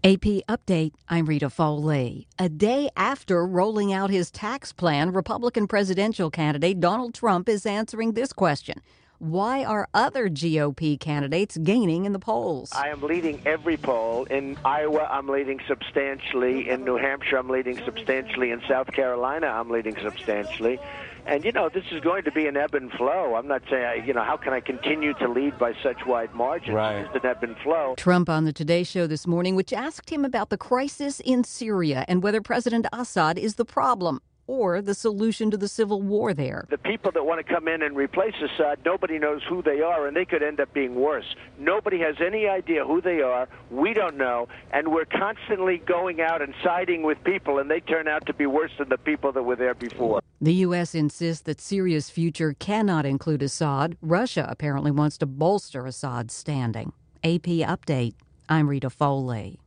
AP Update, I'm Rita Foley. A day after rolling out his tax plan, Republican presidential candidate Donald Trump is answering this question. Why are other GOP candidates gaining in the polls? I am leading every poll. In Iowa, I'm leading substantially. In New Hampshire, I'm leading substantially. In South Carolina, I'm leading substantially. And, this is going to be an ebb and flow. I'm not saying, how can I continue to lead by such wide margins? Right. It's an ebb and flow. Trump on the Today Show this morning, which asked him about the crisis in Syria and whether President Assad is the problem or the solution to the civil war there. The people that want to come in and replace Assad, nobody knows who they are, and they could end up being worse. Nobody has any idea who they are. We don't know, and we're constantly going out and siding with people, and they turn out to be worse than the people that were there before. The U.S. insists that Syria's future cannot include Assad. Russia apparently wants to bolster Assad's standing. AP Update, I'm Rita Foley.